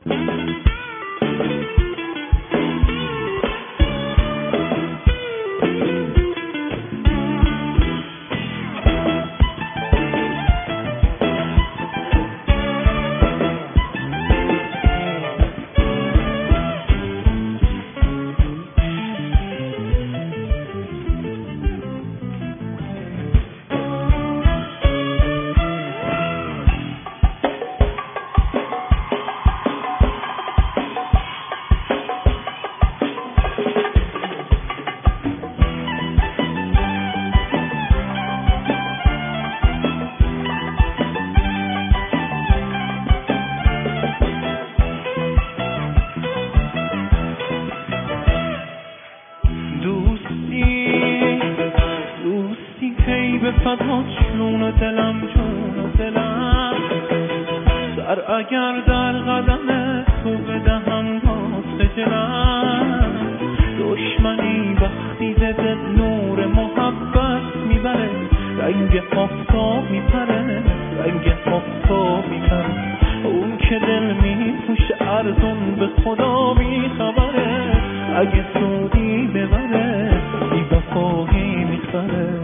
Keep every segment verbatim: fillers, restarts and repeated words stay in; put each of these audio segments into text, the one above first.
فدا جون و دلم جون و دلم سر اگر در قدم تو بدهم باز خجلم دشمنی وقتی ز دل نور محبت میبره رنگ آفتاب میپره رنگ آفتاب میپره اون که دل میپوشه ارزون به خدا میخبره اگه سودی ببره بی وفایی میخبره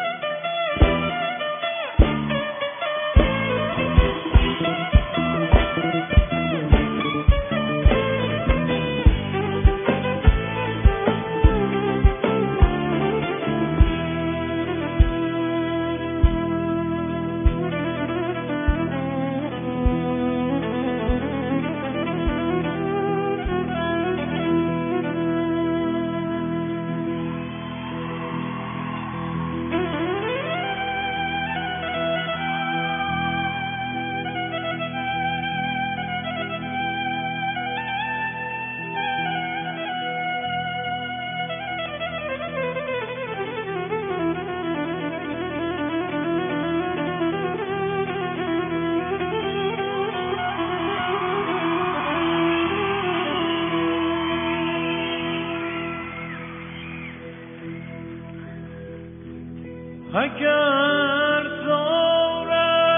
اگر دارم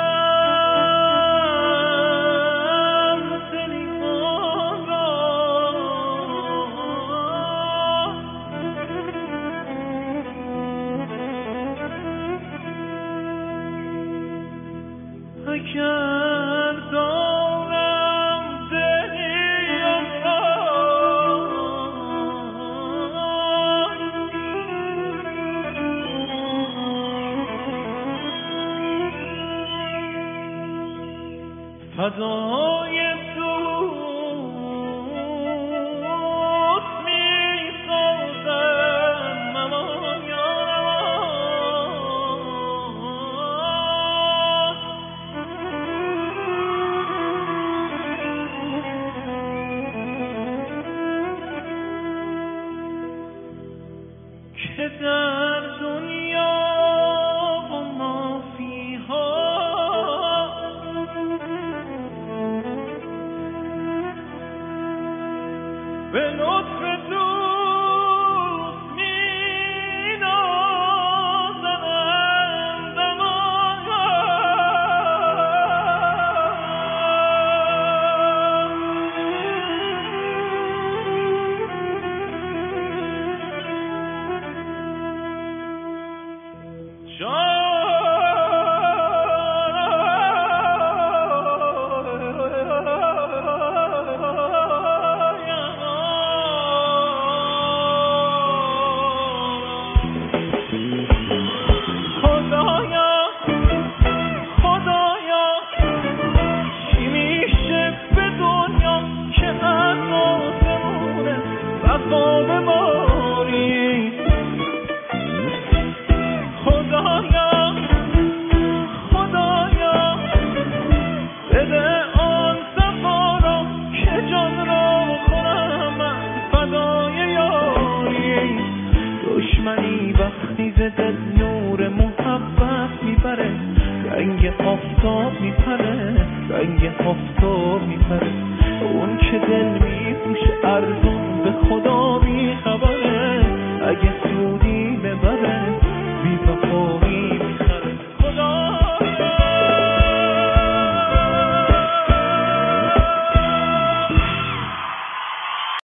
تلفن را اگر دارم دلیم را فدای دوست می سازم ممان یارم که در دنیا و ما فیها به لطف دوست می نازنم دمان دشمنی وقتی ز دل نور محبت میبره رنگ آفتاب میپره رنگ آفتاب میپره اون که دل میپوشه ارزون به خدا میخواد